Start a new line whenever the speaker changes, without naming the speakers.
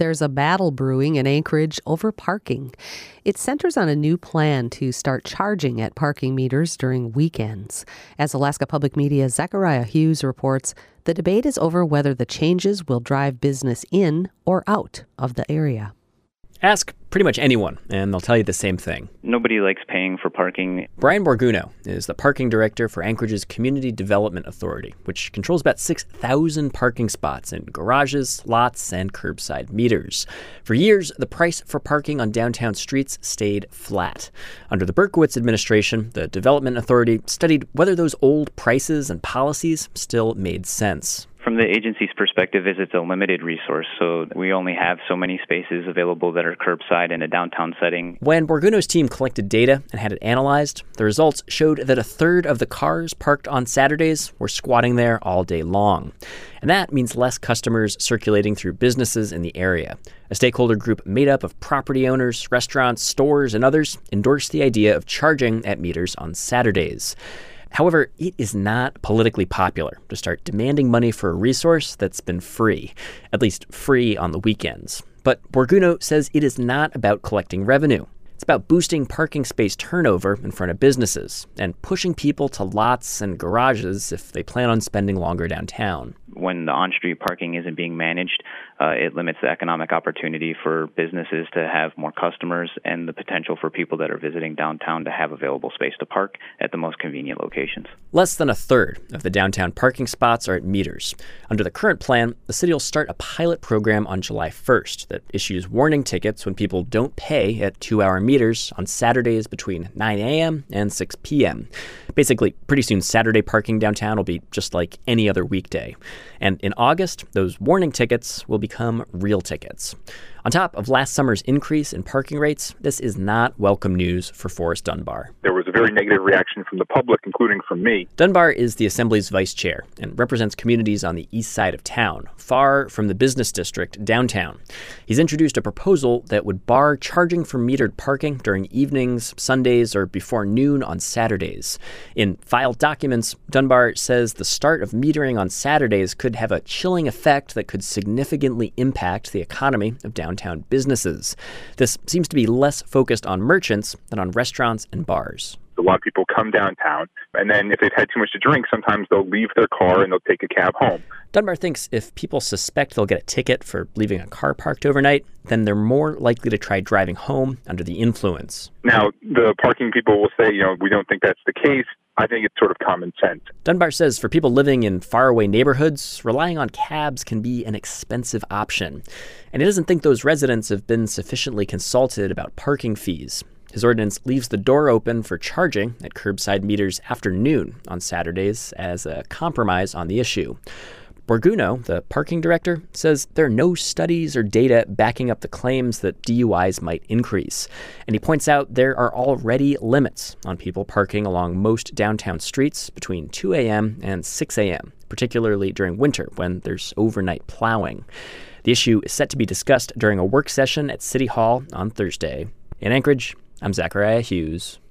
there's a battle brewing in Anchorage over parking. It centers on a new plan to start charging at parking meters during weekends. As Alaska Public Media's Zachariah Hughes reports, the debate is over whether the changes will drive business in or out of the area.
Ask pretty much anyone, and they'll tell you the same thing.
Nobody likes paying for parking.
Brian Borguno is the parking director for Anchorage's Community Development Authority, which controls about 6,000 parking spots in garages, lots, and curbside meters. For years, the price for parking on downtown streets stayed flat. Under the Berkowitz administration, the Development Authority studied whether those old prices and policies still made sense.
From the agency's perspective, it's a limited resource, so we only have so many spaces available that are curbside in a downtown setting.
When Borguno's team collected data and had it analyzed, the results showed that a third of the cars parked on Saturdays were squatting there all day long. And that means less customers circulating through businesses in the area. A stakeholder group made up of property owners, restaurants, stores, and others endorsed the idea of charging at meters on Saturdays. However, it is not politically popular to start demanding money for a resource that's been free, at least free on the weekends. But Borguno says it is not about collecting revenue. It's about boosting parking space turnover in front of businesses and pushing people to lots and garages if they plan on spending longer downtown.
When the on-street parking isn't being managed, it limits the economic opportunity for businesses to have more customers and the potential for people that are visiting downtown to have available space to park at the most convenient locations.
Less than a third of the downtown parking spots are at meters. Under the current plan, the city will start a pilot program on July 1st that issues warning tickets when people don't pay at 2-hour meters on Saturdays between 9 a.m. and 6 p.m. Basically, pretty soon Saturday parking downtown will be just like any other weekday. And in August, those warning tickets will become real tickets. On top of last summer's increase in parking rates, this is not welcome news for Forrest Dunbar.
There was a very negative reaction from the public, including from me.
Dunbar is the Assembly's vice chair and represents communities on the east side of town, far from the business district downtown. He's introduced a proposal that would bar charging for metered parking during evenings, Sundays, or before noon on Saturdays. In filed documents, Dunbar says the start of metering on Saturdays could have a chilling effect that could significantly impact the economy of downtown businesses. This seems to be less focused on merchants than on restaurants and bars.
A lot of people come downtown, and then if they've had too much to drink, sometimes they'll leave their car and they'll take a cab home.
Dunbar thinks if people suspect they'll get a ticket for leaving a car parked overnight, then they're more likely to try driving home under the influence.
Now, the parking people will say, we don't think that's the case. I think it's sort of common sense.
Dunbar says for people living in faraway neighborhoods, relying on cabs can be an expensive option. And he doesn't think those residents have been sufficiently consulted about parking fees. His ordinance leaves the door open for charging at curbside meters after noon on Saturdays as a compromise on the issue. Borguno, the parking director, says there are no studies or data backing up the claims that DUIs might increase. And he points out there are already limits on people parking along most downtown streets between 2 a.m. and 6 a.m., particularly during winter when there's overnight plowing. The issue is set to be discussed during a work session at City Hall on Thursday. In Anchorage, I'm Zachariah Hughes.